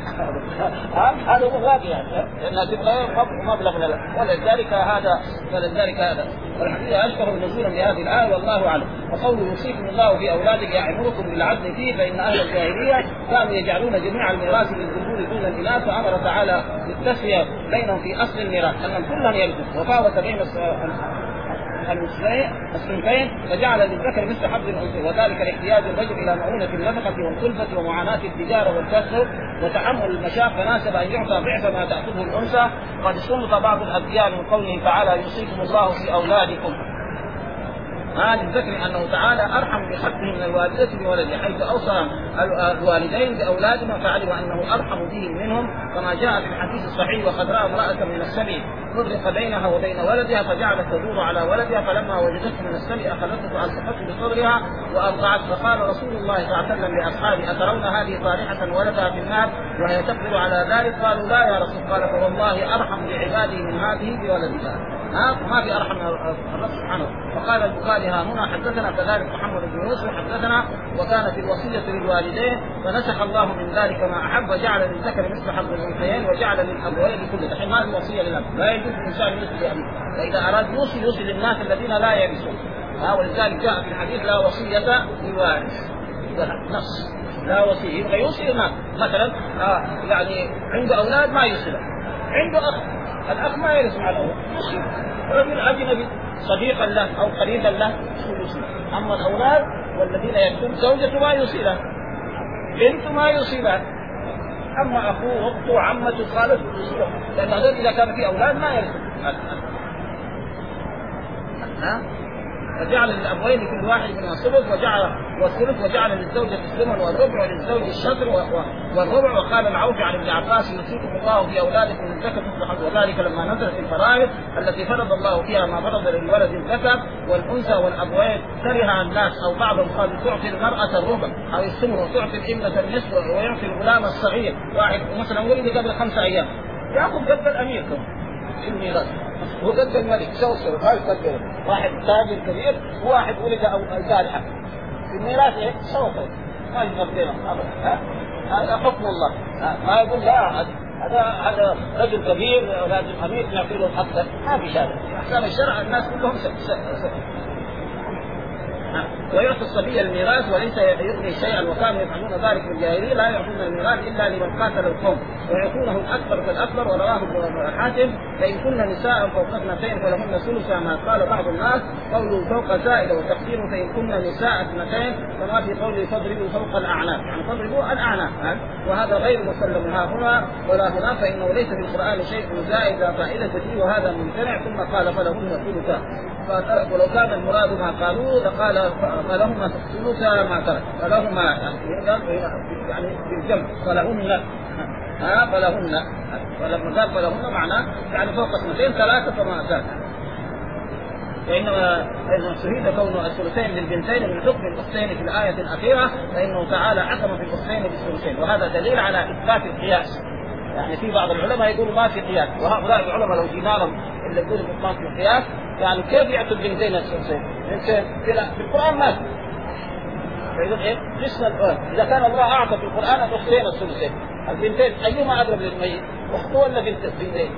هذا هو غادي يعني لانها تبقى مبلغ لها. ولذلك هذا ولذلك هذا والحديث اشبه نزولا بهذه الايه والله اعلم. وقوله يوصيكم الله في اولادكم يعظكم بالعدل فيه فان اهل الجاهليه كانوا يجعلون جميع الميراث للذكور دون الاناث فامر تعالى بالتسويه بينهم في اصل الميراث انهم كلهم يرثون وفاوت بين الصنفين فجعل للذكر مثل حظ الانثى وذلك لاحتياج الرجل الى مؤونه النفقه والكلفه ومعاناه التجاره والكسب وتحمل المشاق فناسب ان يعطى ضعف ما تاخذه الانثى. قد استنبط بعض الاديان من قوله تعالى يوصيكم الله في اولادكم هذا الذكر أنه تعالى أرحم بحقه من الوالدة بولده، حيث أوصى الوالدين بأولادهما فعلم أنه أرحم بهم منهم، كما جاء في الحديث الصحيح: وقد رأى امرأة من السبع فرق بينها وبين ولدها فجعلت تدور على ولدها، فلما وجدته من السبع أخذته فألصقته بصدرها وأرضعت. فقال رسول الله صلى الله عليه وسلم لأصحابه: أترون هذه طارحة ولدها في النار وهي تقدر على ذلك؟ قالوا: لا يا رسول. قال: فوالله أرحم بعباده من هذه بولدها. ها ما في أرحم الرب سبحانه. وقال البخاري: ها هنا حدثنا كذلك محمد بن يوسف حدثنا وكانت الوصية للوالدين فنسخ الله من ذلك ما أحب وجعل للذكر مثل حظ الأنثيين وجعل للأبوين كل دحين. هذه الوصية للأب، لا يجوز الإنسان يوصي لأبيه، فإذا أراد يوصي يوصي للناس الذين لا يرثون. ها ولذلك جاء في الحديث: لا وصية للوارث، نص لا وصية. يبغى يوصي الناس مثلا آه يعني عنده أولاد ما يوصي له، عنده أخ الأخ ما يرث مع الأول يوصي، رجل أجنبي صديقا له أو قريبا له يوصي. أما الأولاد والذين يرثون زوجته ما يوصي له، بنته ما يوصي له، أما أخوه أخته وعمته خالته يوصي له، لأن هذول إذا كان في أولاد ما يرثون. ها فجعل للأبوين كل واحد منها الثلث وجعل والثلث وجعل للزوجة الثمن والربع وللزوج الشطر والربع. وقال العوفي عن ابن عباس: يوصيكم الله في أولادكم الزكاة مثل حظ. وذلك لما نزلت الفرائض التي فرض الله فيها ما فرض للولد الذكر والأنثى والأبوين كره الناس أو بعضهم قال: تعطي المرأة الربع أو الثمن وتعطي الابنة النصف ويعطي الغلام الصغير. واحد مثلا ولد قبل خمسة أيام يأخذ قد الأمير في الميراث، هو قد الملك سوسر هاي قد واحد تاجر كبير وواحد ولد أو صالحة في الميراث إيه سوسر ما يقدر بينهم أبدا. هذا حكم الله، ما يقول لا هذا هذا رجل كبير رجل أمير يعطي له حقه، ما في شيء. أحكام الشرع الناس كلهم سبب. ويعطي الصبي الميراث وليس يغني شيئا، وكانوا يفعلون ذلك في الجاهليه، لا يعطون الميراث الا لمن قاتل القوم ويعطونه الاكبر فالاكبر. ورواه ابن حاتم: فان كن نساء فوق اثنتين فلهن ثلث ما قال بعض الناس قوله فوق زائده وتقديره فان كن نساء اثنتين كما في قوله فاضربوا فوق الاعناق، يعني فاضربوا الاعناق. وهذا غير مسلم ها هنا ولا هنا، فانه ليس في القران شيء زائد لا فائده فيه وهذا ممتنع. ثم قال: فلهن ثلثا، ولو كان المراد ما قالوه لقال فلهما ثلثا ما ترك، فلهما يعني بالجمع فلهن ها فلهن، ولما قال فلهن معناه يعني فوق اثنتين ثلاثه فما زاد. وإنما إذا استفيد كون الثلثين للبنتين من حكم الأختين في الآية الأخيرة فإنه تعالى حكم في الأختين بالثلثين، وهذا دليل على إثبات القياس. يعني في بعض العلماء يقولوا ما في قياس، وهؤلاء العلماء لو جينا لهم اللي يقولوا ما في قياس يعني كيف يعطوا البنتين الثلثين؟ في القرآن ما في. فإذا إيه؟ قسنا الآن إذا كان الله أعطى في القرآن الأختين الثلثين، البنتين أيهما أقرب للميت؟ أخته ولا بنتين؟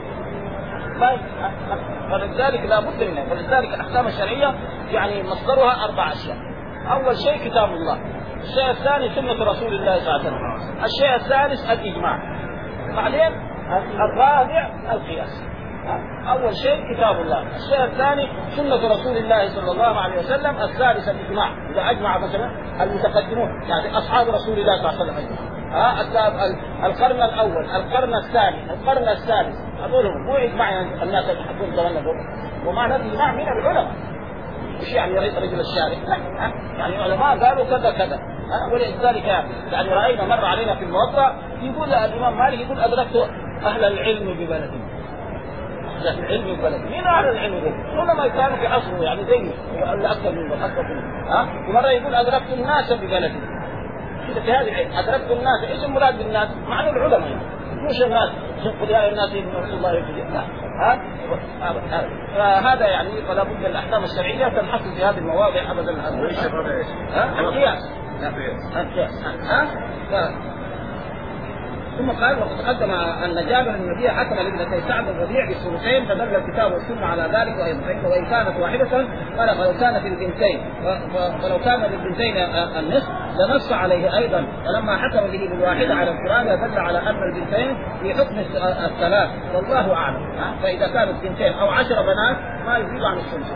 فلذلك لا بد منها. فلذلك الأحكام الشرعية يعني مصدرها أربع أشياء. أول شيء كتاب الله، الشيء الثاني سنة رسول الله صلى الله عليه وسلم، الشيء الثالث الإجماع، بعدين الرابع القياس. أول شيء كتاب الله، الشيء الثاني سنة رسول الله صلى الله عليه وسلم، الثالث الإجماع. إذا أجمع مثلا المتقدمون يعني أصحاب رسول الله صلى الله عليه وسلم، ها القرن الأول القرن الثاني القرن الثالث هذول مو إجماع الناس اللي يحبون زماننا دول. ومعنى الإجماع من العلماء، مش يعني رجل الشارع، لا يعني علماء قالوا كذا كذا. ولذلك يعني رأينا مر علينا في الموضع يقول الإمام مالك يقول أدركت أهل العلم ببلدهم. أهل العلم ببلد مين أهل العلم ببلد؟ كلما كانوا في عصره يعني زي ولا أكثر منه أكثر منه. ها ومرة يقول أدركت الناس ببلدهم. كده في هذه العلم أدركت الناس، إيش المراد بالناس؟ معنى العلماء يعني. مش الناس قل يا الناس ابن رسول الله يجي لا ها فهذا يعني فلا بد الأحكام الشرعية تنحصر في هذه المواضع أبدا. ها القياس القياس ها ثم قال: وقد تقدم أن جابر النبي حكم لابنتي سعد الربيع بالثلثين فدل الكتاب والسنة على ذلك. وأيضا وإن كانت واحدة قال فلو كانت البنتين فلو كان للبنتين النصف لنص عليه أيضا، فلما حكم به بالواحدة على القرآن دل على أن البنتين في حكم الثلاث والله أعلم. فإذا كانت بنتين أو عشر بنات ما يزيد عن الثلثين.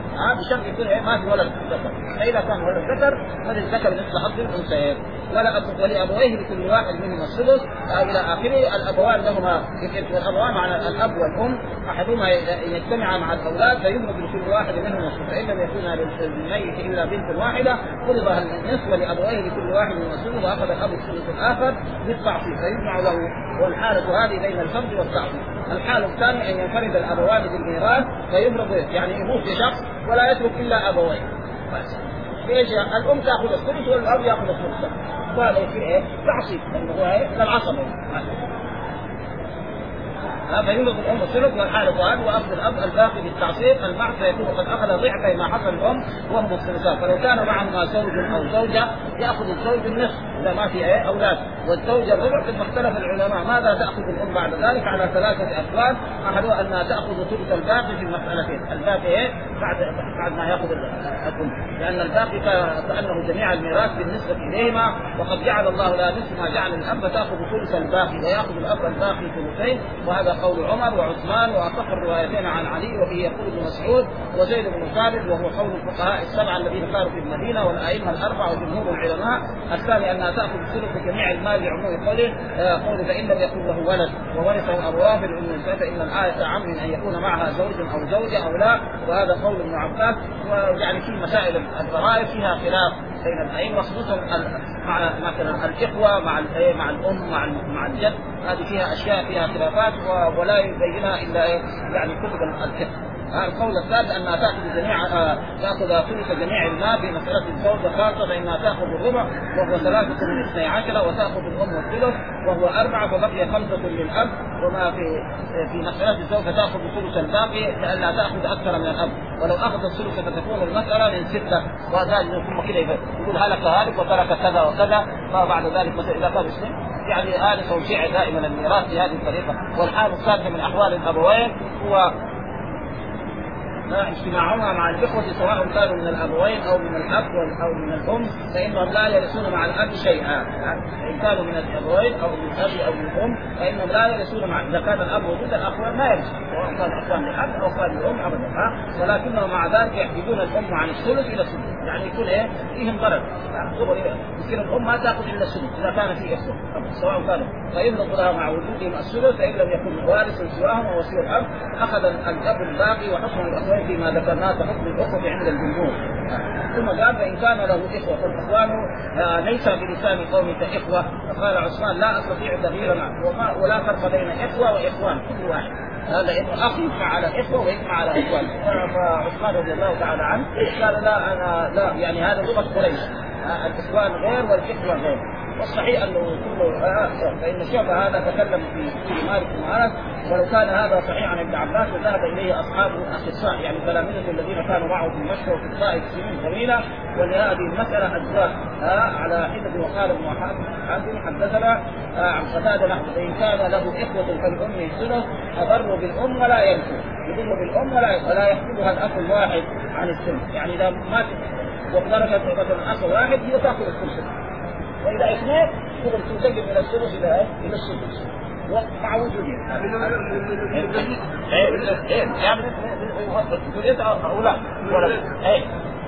ها بشرط يكون ايه ما في ولد ذكر. فاذا كان ولد ذكر فللذكر مثل حظ الانثيين. ولا أب ولابويه لكل واحد منهما السدس الى اخره. الابوان لهما الابوان مع الاب والام احدهما يجتمع مع الاولاد فيملك لكل واحد منهما السدس. فان لم يكن للميت الا بنت واحده فرض النصف ولابويه لكل واحد منهما السدس واخذ الاب السدس الاخر بالتعصيب فيجمع له. والحاله هذه بين الفرد والتعصيب. الحاله الثانيه ان ينفرد الابوان بالميراث فيفرض يعني يموت شخص ولا يترك الا ابويه بس. ايش الام تاخذ الثلث والاب ياخذ الثلث. وهذا يصير ايه؟ تعصيب لانه هو ايه؟ للعصبه. هذا يولد الام الثلث والحاله هذه واخذ الاب الباقي بالتعصيب. المعصيه فيكون قد اخذ ضعفي ما حصل الام وهم الثلثان. فلو كان معهما زوج او زوجه ياخذ الزوج النصف اذا ما في ايه اولاد والزوجه الربع. ثم اختلف العلماء ماذا تاخذ الام بعد ذلك على ثلاثه اقوال. احدها انها تاخذ ثلث الباقي في المسالتين. الباقي ايه بعد بعد ما ياخذ الام لان الباقي كانه جميع الميراث بالنسبه اليهما. وقد جعل الله لها نصف ما جعل الاب فتاخذ ثلث الباقي وياخذ الاب الباقي ثلثين. وهذا قول عمر وعثمان واصح الروايتين عن علي. وفيه يقول ابن مسعود وزيد بن ثابت وهو قول الفقهاء السبعه الذين كانوا في المدينه والائمه الاربعه وجمهور العلماء. الثاني انها تاخذ الثلث بجميع المال لعموم قوله قوله فان لم يكن له ولد وورثه ابواه فان فان الايه عم من ان يكون معها زوج او زوجه او لا. وهذا قول ابن عباس. ويعني في مسائل الفرائض فيها خلاف بين الائمه خصوصا مع مثلا الاخوه مع مع الام مع مع الجد. هذه فيها اشياء فيها خلافات ولا يبينها الا يعني كتب الفقه. القول الثالث انها تاخذ جميع تاخذ ثلث جميع المال في مساله الزوجه خاصه فانها تاخذ الربع وهو ثلاثه من اثني عشر وتاخذ الام الثلث وهو اربعه فبقي خمسه للاب. وما في في مساله الزوجه تاخذ ثلث الباقي لانها تاخذ اكثر من الاب. ولو اخذ الثلث فتكون المساله من سته وذلك ثم كذا يقول هلك هالك وترك كذا وكذا. فبعد ذلك مثلا اذا كان مسلم يعني هذا توزيع دائما الميراث بهذه الطريقه. والحال الثالثه من احوال الابوين هو اجتماعهما مع الإخوة سواء كانوا من الأبوين أو من الأب أو من الأم فإنهم لا يرثون مع الأب شيئا. إن كانوا من الأبوين أو من الأب أو من الأم فإنهم لا يرثون مع إذا كان الأب وجود الأخوان ما يرثون سواء كان أخوان للأب أو أخوان للأم أبدا. ولكنهم مع ذلك يحجبون الأم عن الثلث إلى الثلث يعني يكون إيه فيهم ضرر. يمكن الأم ما تأخذ إلا الثلث إذا كان في إخوة سواء كانوا فيفرض لها مع وجودهم الثلث. فإن لم يكن وارث سواهم ووصي الأب أخذ الأب الباقي وحكم الأخوين فيما ذكرناه كحكم الأخوة عند الجمهور. ثم قال فإن كان له إخوة فالإخوان ليس بلسان قوم كإخوة. فقال عثمان لا أستطيع تغييرا ولا فرق بين إخوة وإخوان كل واحد. هذا إنه أخ يجمع على إخوة ويجمع على إخوان. فعثمان رضي الله تعالى عنه قال لا أنا لا يعني هذا لغة قريش الإخوان غير والإخوة غير. والصحيح أنه كله فإن الشيخ هذا تكلم في في مالك ومعاذ. ولو كان هذا صحيح عن ابن عباس وذهب إليه أصحابه الأخصاء يعني تلاميذه الذين كانوا معه في مكة وفي الطائف سنين طويلة. ولهذه المسألة أجزاء على حدة. وقال ابن حاتم حدثنا عن قتادة نحو فإن كان له إخوة فالأم الثلث أضر بالأم ولا ينفع يضر بالأم ولا ولا يحسبها الأخ الواحد عن الثلث يعني إذا مات وقدرت مثلا أخ واحد هي تأخذ الثلث. وإذا اثنين تقدر تنتقل من الثلث إلى إلى السدس مع وجودهم. إيه إيه يعني ذرية أولاد ولد إيه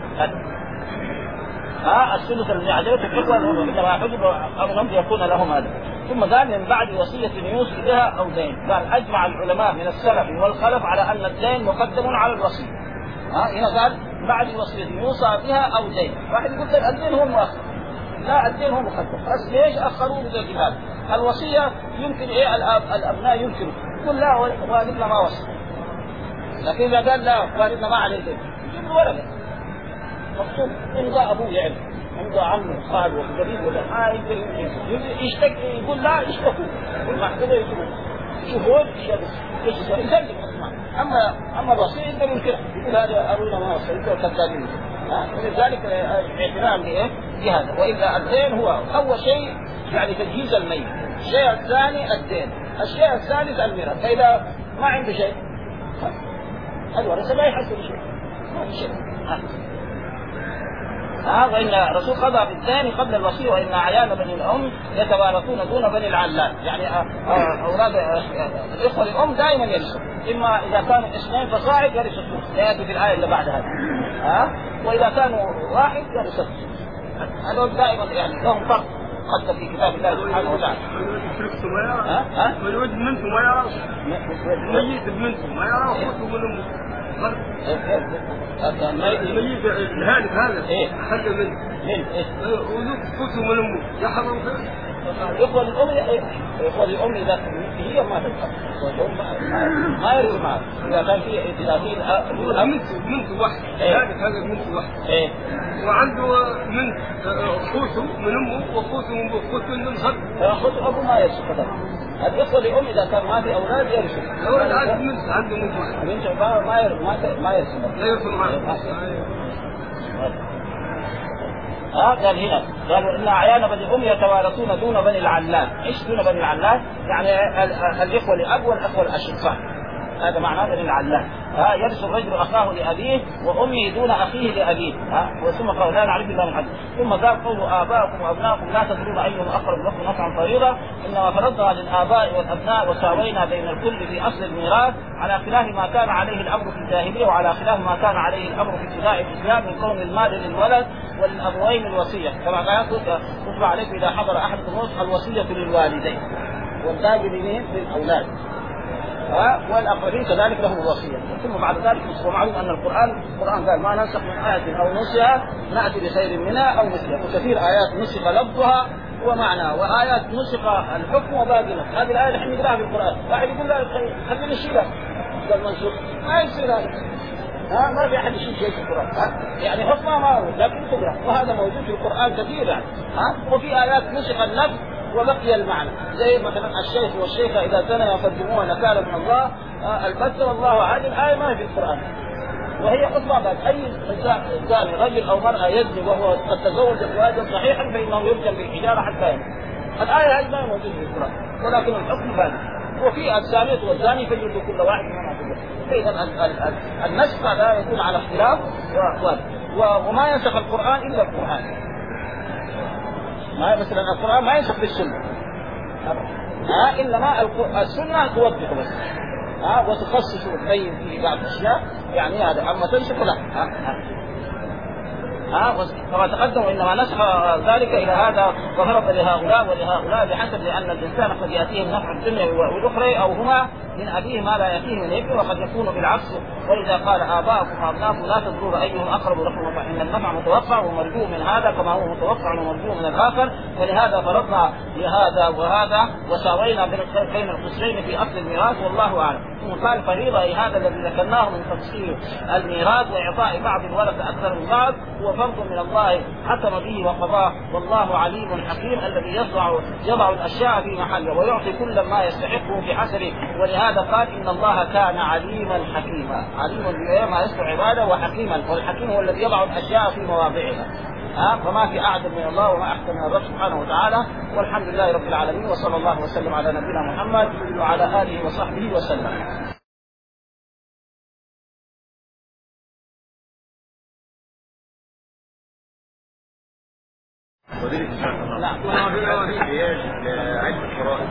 ها الثلث اللي عجبته الإخوة إنما حجب أبوهم يكون لهم هذا. ثم قال من بعد وصية يوصي بها أو دين. قال أجمع العلماء من السلف والخلف على أن الدين مقدم على الوصية. ها هنا قال بعد وصية يوصى بها أو دين. واحد يقول الدين هو المؤخر لا الدين هو مقدم. بس ليش أخروه بذلك هذا؟ الوصية يمكن إيه الأب الأبناء يمكن يقول لا والدنا ما وصي. لكن إذا قال لا والدنا ما عليه دين يجيب له ولد مكتوب إن ذا أبوه يعرف إن ذا عمه صاحب وقريب ولا ما يقدر يشتكي يقول لا يشتكوا يقول ما كذا يقول شهود ايش يسلم اما اما الوصيه يقدر ينكر يقول هذا ابونا ما وصي يقول كذابين. ولذلك اعتناء بايه بهذا. والا الدين هو اول شيء يعني تجهيز الميت. الشيء الثاني الدين. الشيء الثالث الميراث. فاذا ما عنده شيء الورثه لا يحصل شيء ما في شيء. ها وإن الرسول قضى بالدين قبل الوصية وإن أعيان بني الأم يتوارثون دون بني العلات يعني أولاد الإخوة الأم دائما يرثون إما إذا كانوا اثنين فصاعد يرثوا الثلث. يأتي في الآية اللي بعدها ها واذا كانوا واحد كانوا سته. هذول دائما يعني لهم فرق قد في كتاب الله سبحانه وتعالى. ها ها الولد منته ما يرى ميت بمنته ما يرى اخوته من امه. الميت الهالك هذا خلى منه من ايه وذوق اخوته من امه يحرم فيه. يقول الأم يقول الأم إذا هي ما تدخل ما يرجع معه إذا كان في إذا في منته منته واحد هذا هذا منته واحد وعنده من أخوته من أمه وأخوته من أخوته من أمه أخوته أبو ما يرجع كذا. الإخوة لأم إذا كان ما في أولاد يرجع. الأولاد عنده منته عنده منته واحد. منته ما يرجع ما ما يرجع. لا يرجع معه. ها قال هنا قالوا ان اعيان بني الام يتوارثون دون بني العلان. ايش دون بني العلان؟ يعني الاخوه لاب والاخوه الاشقاء، هذا معناه بني العلان. ها يرث الرجل اخاه لابيه وامه دون اخيه لابيه. ها وثم قال لا نعرف الا من حد. ثم قال قول ابائكم وابنائكم لا تدرون ايهم اقرب لكم نفعا فريضه انما فرضنا للاباء والابناء وساوينا بين الكل في اصل الميراث على خلاف ما كان عليه الامر في الجاهليه وعلى خلاف ما كان عليه الامر في ابتداء الاسلام من كون المال للولد وللابوين الوصيه كما قال كتب عليكم اذا حضر احدكم الموت الوصيه للوالدين والباقي للاولاد. والأقربين كذلك لهم الوصية. ثم بعد ذلك ومعلوم أن القرآن القرآن قال ما ننسخ من آية أو نسخها نأتي بخير منها أو مثلها. وكثير آيات نسخ لفظها ومعنى وآيات نسخ الحكم وباقي نسخ. هذه الآية الحين نقراها في القرآن واحد يقول لا خلينا نشيلها قال منسوخ ما يصير هذا. ها ما في أحد يشيل شيء في القرآن. ها يعني حكمها ما هو لكن تقرأ وهذا موجود في القرآن كثير يعني. ها وفي آيات نسخ اللفظ وبقي المعنى زي مثلا الشيخ والشيخة إذا زنيا فارجموها نكالا من الله. آه البتة والله عادل الآية ما في القرآن وهي أطلع بعد أي زاني رجل أو مرأة يزني وهو قد تزوج زواجا صحيحا فإنه يرجم بالحجارة حتى يموت. الآية هذه ما موجودة في القرآن ولكن الحكم ثابت. وفي الزانية والزاني فجلدوا كل واحد منهما كله. فإذا النسخ هذا يكون على اختلاف وما ينسخ القرآن إلا القرآن. ما مثلا القرآن ما ينسخ بالسنة ها إنما السنة توضح بس ها وتخصص وتبين فيه بعض الأشياء يعني هذا أما تنسخ لا ها ها ها كما تقدم انما نسخ ذلك الى هذا وهرب لهؤلاء ولهؤلاء بحسب لان الانسان قد ياتيه النفع الدنيوي والاخرى او هما من ابيه ما لا ياتيه من ابنه وقد يكون بالعكس. واذا قال اباؤكم وابناؤكم لا تدرون ايهم اقرب لكم فان النفع متوقع ومرجو من هذا كما هو متوقع ومرجو من الاخر. ولهذا فرضنا لهذا وهذا وساوينا بين القسمين في اصل الميراث والله اعلم. ثم قال فريضه هذا الذي ذكرناه من تفصيل الميراث واعطاء بعض الورثه اكثر من بعض هو فرض من الله حكم به وقضاه والله عليم حكيم الذي يضع يضع الاشياء في محله ويعطي كل ما يستحقه بحسبه. ولهذا قال ان الله كان عليما حكيما. عليما بما يصلح عباده وحكيما والحكيم هو الذي يضع الاشياء في مواضعها. ها فما في اعظم من الله وما احسن من الرب سبحانه وتعالى. والحمد لله رب العالمين وصلى الله وسلم على نبينا محمد وعلى اله وصحبه وسلم. نعم. احتياج لعلم الفرائض.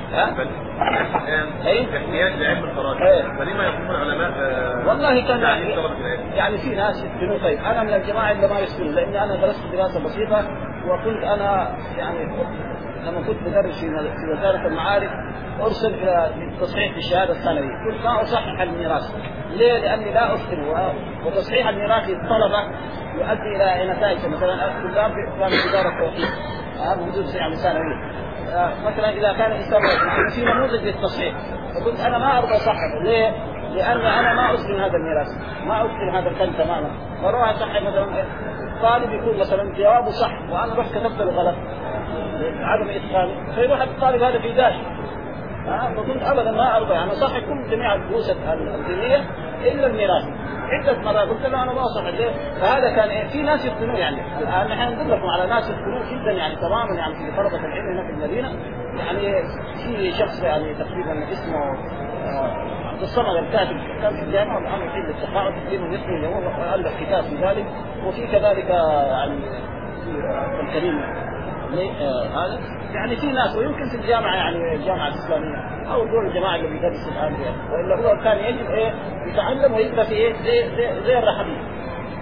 احتياج لعلم الفرائض. فلما يقوم العلماء والله كان يعني في ناس يسكنوا. طيب انا من الجماعه اللي ما يسكنوا لاني انا درست دراسه بسيطه وكنت انا يعني لما كنت بدرس في وزاره المعارف ارسل الى تصحيح الشهاده الثانويه كنت ما اصحح الميراث. ليه؟ لاني لا اسكن وتصحيح الميراث للطلبه يؤدي الى نتائج مثلا الطلاب في اداره التوحيد هذا موجود في يعني ثانويه مثلا اذا كان انسان في نموذج للتصحيح فكنت انا ما ارضى اصححه. ليه؟ لان انا ما اسكن هذا الميراث ما اسكن هذا الفن تماما. فاروح اصحح مثلا طالب يكون مثلا جوابه صح وانا رحت كتبت له غلط عدم اتقانه فيروح الطالب هذا في داش. ها فكنت ابدا ما ارضى يعني اصحح كل جميع الدروس الدينيه الا الميراث. عدة مرات قلت له انا ما اصحح ليه؟ فهذا كان إيه؟ في ناس يفتنون يعني الان نحن نقول لكم على ناس يفتنون جدا يعني تماما يعني في طلبه العلم هنا في المدينه. يعني في شخص يعني تقريبا اسمه عبد الصمد الكاتب كان في الجامعه والان يحيل للتقاعد تقريبا يسمى اليوم والف كتاب في ذلك. وفي كذلك يعني الكريم هذا يعني في ناس ويمكن في الجامعه يعني الجامعه الاسلاميه او دول الجماعه اللي بيدرس الان يعني. والا هو كان يجب ايه يتعلم ويبقى في ايه زي زي, زي الرحبيه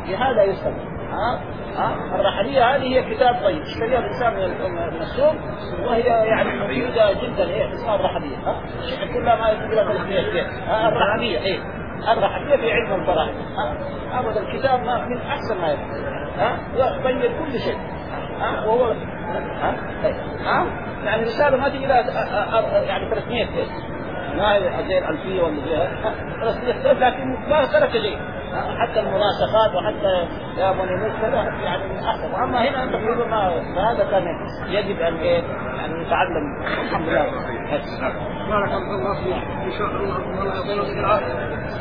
بهذا يستمر. ها ها الرحليه هذه هي كتاب طيب اشتريها الانسان من السوق وهي يعني مفيده جدا. هي اسمها الرحليه. ها كلها ما يقول لك ها الرحليه ايه الرحليه في علم الفرائض. ها هذا الكتاب ما من احسن ما يكون. ها يبين كل شيء. ها وهو ها ها يعني رساله ما تجي لها يعني ثلاثمية بيت ما زي الألفية والمجيئة رسالة لكن ما ترك شيء. حتى المناسخات وحتى يا بني مكة يعني من أحسن. أما هنا تقريبا ما فهذا كان يجب أن إيه يعني نتعلم. الحمد لله. بارك الله فيك إن شاء الله. الله يعطيك العافية.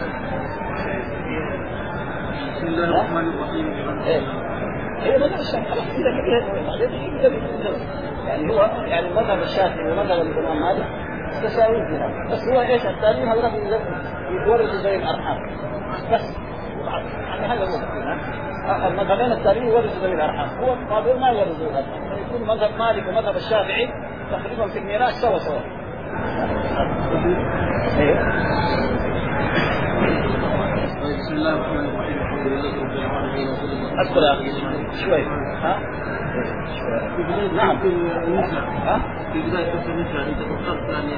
بسم الله الرحمن الرحيم. هي مذهب الشافعي يعني هو يعني مذهب الشافعي ومذهب الإمام مالك تساوي فيها. بس هو ايش التاريخ هذا يورث زي الأرحام بس يعني هذا هو المذهبين. التاريخ يورث زي الأرحام. هو القادر ما يورث زي الأرحام. يكون مذهب مالك ومذهب الشافعي تقريبا في الميراث سوا سوا. بسم الله الرحمن الرحيم. الحمد لله رب العالمين وصلى الله أذكر يا أخي شوي. ها في بداية نعم في النساء. ها في بداية النساء أنت فكرت أن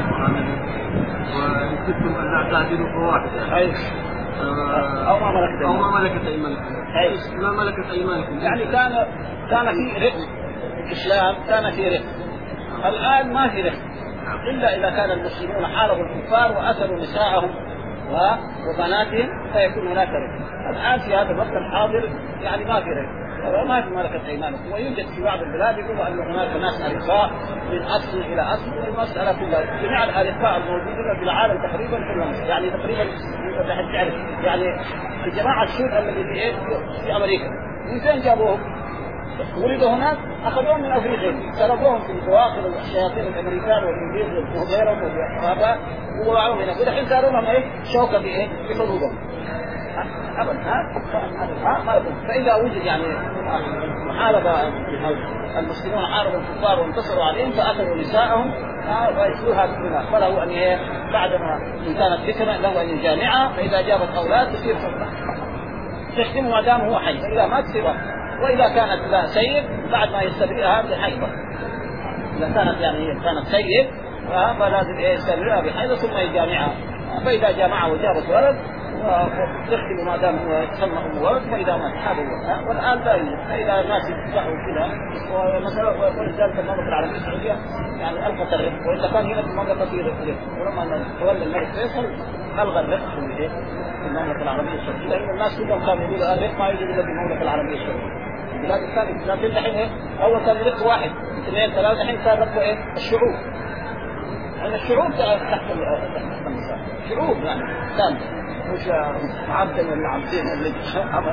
وكنتم أن لا تعدلوا فواحدة. أي أو ما ملكت أو ما ملكت أيمانكم. أي ما ملكت أيمانكم. يعني كان كان في رفق في الإسلام. كان في رفق. الآن ما في رفق إلا إذا كان المسلمون حاربوا الكفار وأسروا نساءهم وبناتهم فيكون هناك رفق. الآن في هذا الوقت الحاضر يعني ما في رفق. ما في ملكة أيمانكم. ويوجد في بعض البلاد يقولوا أن هناك ناس أرقاء من أصل إلى أصل. المسألة كلها جميع الأرقاء الموجودين في العالم تقريبا كلهم يعني تقريبا أنت تعرف يعني الجماعة السود الذي في أمريكا من فين جابوهم؟ ولدوا هناك أخذوهم من أفريقيا سرقوهم في البواقي والشياطين الأمريكان والإنجليز وغيرهم والعرب ووضعوهم هنا. والحين صاروا لهم إيه شوكة بإيه بقلوبهم. أبدا ها ما يكون. فإذا وجد يعني محاربة المسلمون حاربوا الكفار وانتصروا عليهم فأخذوا نساءهم ويسلوها كلها. فله أن هي بعدما إن كانت ذكرا له أن يجامعها. فإذا جابت أولاد تصير حرة تخدمه ما دام هو حي. فإذا ما تصير. وإذا كانت لا سيد بعد ما يستبرئها بحيضة. إذا كانت يعني كانت سيد فلازم يستبرئها بحيضة ثم يجامعها. فإذا جامعها وجابت ولد وتختم ما دام هو يسمى أم ولد فإذا ما تحابوا. والآن لا يوجد. فإذا الناس يفتحوا كذا ومثلا ولذلك المملكة العربية السعودية يعني ألغت الرفق. وإذا كان هنا في المملكة في رفق. ولما تولى الملك فيصل ألغى الرفق في المملكة العربية السعودية. لأن الناس كلهم كانوا يقولوا الرفق ما يوجد إلا في المملكة العربية السعودية. البلاد الثانية لكن الحين إيه أول كان رفق واحد اثنين ثلاثة. الحين صار رفق إيه الشعوب. يعني الشعوب تحت النساء شعوب يعني ثانية مش عبدا ولا عبدين اللي عمل.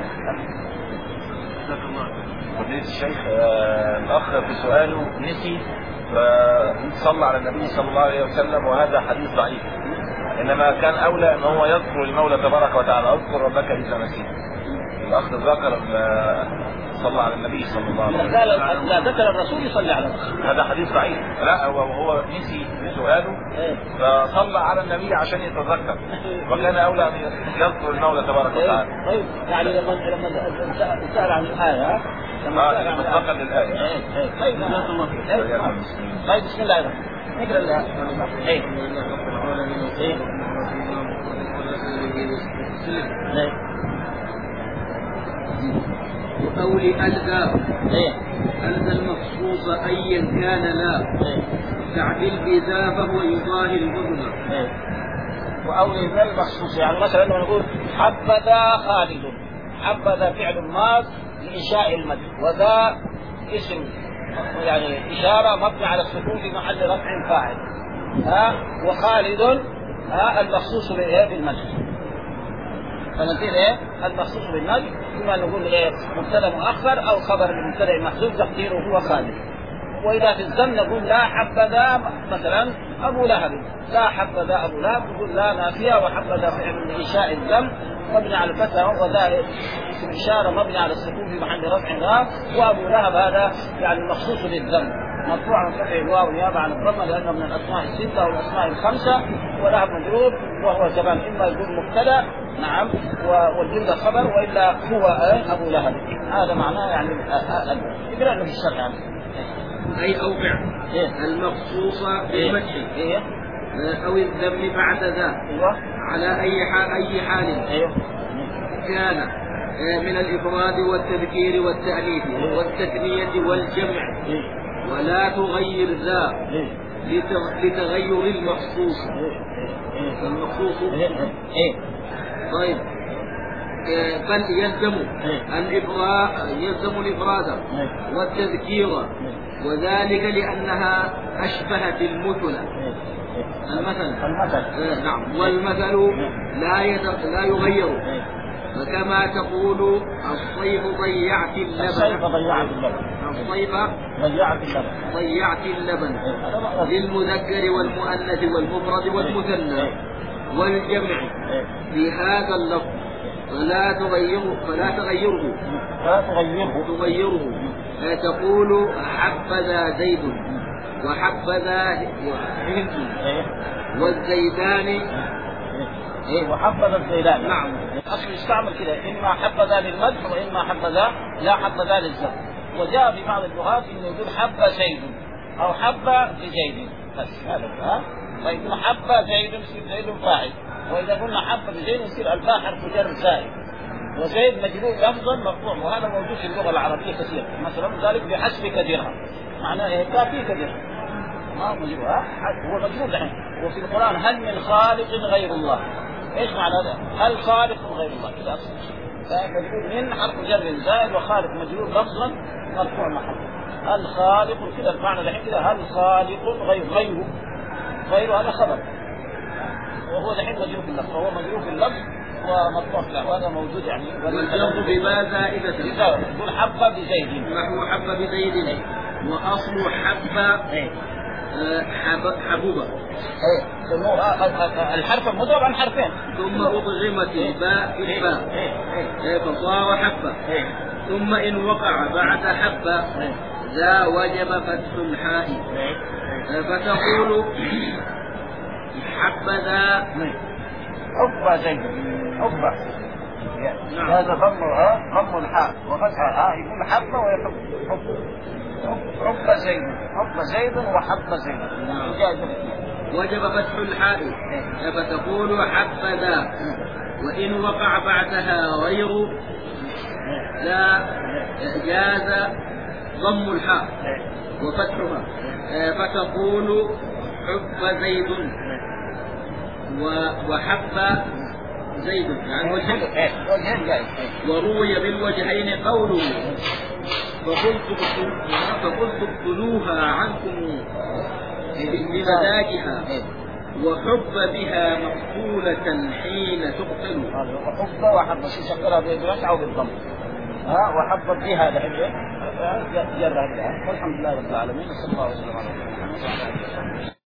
فضيلة الشيخ الأخ في سؤاله نسي فصلى على النبي صلى الله عليه وسلم وهذا حديث ضعيف. إنما كان أولى أن هو يذكر المولى تبارك وتعالى اذكر ربك إذا نسيت. الأخ ذكر صلى على النبي صلى الله عليه وسلم. لا لا ذكر الرسول يصلي على الرسول. هذا حديث ضعيف. لا هو هو نسي في سؤاله فصلى على النبي عشان يتذكر وكان اولى ان يذكر المولى تبارك وتعالى. طيب يعني لما لما سأل عن الآية لما سأل عن مطلقا للآية. طيب طيب بسم الله الرحمن الرحيم. نقرأ الآية. ايه ايه وقول ألذا ألذا المخصوص أيا كان لا تعدل بذا فهو يظاهر البذل. وأولي ذا المخصوص يعني مثلا لما نقول حبذا خالد. حبذا فعل ماض لإنشاء المد وذا اسم يعني إشارة مبني على السكون في محل رفع فاعل. ها وخالد ها المخصوص بالمد. فنقول ايه المخصوص بالنجم ثم نقول ايه مبتدا مؤخر او خبر المبتدا محذوف تقديره هو خالد. واذا في الذم نقول لا حبذا مثلا ابو لهب. لا حبذا ابو لهب نقول لا نافيه وحبذا فعل انشاء الذم مبني على الفتح وذا اسم اشاره مبني على السكون في محل رفع لا. وابو لهب هذا يعني مخصوص بالذم مرفوع عن فتح الواو نيابه عن الضمه لانه من الاسماء السته والاسماء الخمسه. ولهب مجرور وهو كمان اما يكون مبتدا نعم والجملة خبر وإلا هو أبو لهب. هذا معناه يعني يقرأ له في الشرع يعني. أي أوقع إيه؟ المخصوصة بالمدح إيه؟ أو الذم بعد ذا أيوة. على أي حال أي حال أيوة. كان من الإفراد والتذكير والتأنيث والتثنية والجمع، ولا تغير ذا لتغير المخصوص. المخصوص طيب بل يلزم الإفراد يلزم الإفراد والتذكير، وذلك لأنها أشبهت المثل. المثل نعم، والمثل لا لا يغير، فكما تقول الصيف ضيعت اللبن. الصيف ضيعت اللبن. الصيف ضيعت اللبن. ضيعت اللبن للمذكر والمؤنث والمفرد والمثنى والجمع بهذا اللفظ، فلا تغيره فلا تغيره لا تغيره تغيره تقول حبذا زيد وحبذا هند والزيدان. ايه وحبذا الزيدان. نعم. الاصل يستعمل كده، اما حبذا للمدح واما حبذا لا حبذا للذم. وجاء في بعض اللغات انه يقول حب زيد او حب لزيد بس هذا. ها فيقول حب زيد يصير زيد فاعل، واذا قلنا حب لزيد يصير الفاء حرف جر زائد، وزيد مجرور لفظا مرفوع، وهذا موجود في اللغه العربيه كثير. مثلا ذلك بحسبك درهم، معناه ايه؟ كافيك درهم ما مجرور، هو مجرور الحين. وفي القران هل من خالق غير الله؟ ايش معنى هذا؟ هل خالق غير الله؟ كذا اصلا فمجرور من حرف جر زائد، وخالق مجرور لفظا مرفوع محل. هل خالق كذا المعنى الحين كذا، هل خالق غير غيره غيره هذا خبر، وهو الحين مجرور في اللفظ، فهو مجرور في اللفظ ومرفوع له، وهذا موجود يعني. والجر بما زائدة يقول حب بزيد، نحو حب بزيد، واصل حب حبوبة. الحرف المضرب عن حرفين ثم أضغمت الباء في الباء فصار حبة، ثم إن وقع بعد حبة ذا وجب فتح الحاء، فتقول حبذا حب زيد حب. هذا ضمها ضم الحاء وفتحها يقول حبة ويحب حب. حب زيد حب زيد وحب زيد. وجب فتح الحاء، فتقول حبذا، وإن وقع بعدها غير لا جاز ضم الحاء وفتحها، فتقول حب زيد وحب زيد يعني وجهين. وروي بالوجهين قوله فقلت اقتلوها عنكم بمزاجها، وحب بها مقتولة حين تقتل. وحب وحب شغلها بالرفع او بالضم. ها وحب بها لحيه جرها بها. والحمد لله رب العالمين، صلى الله عليه وسلم.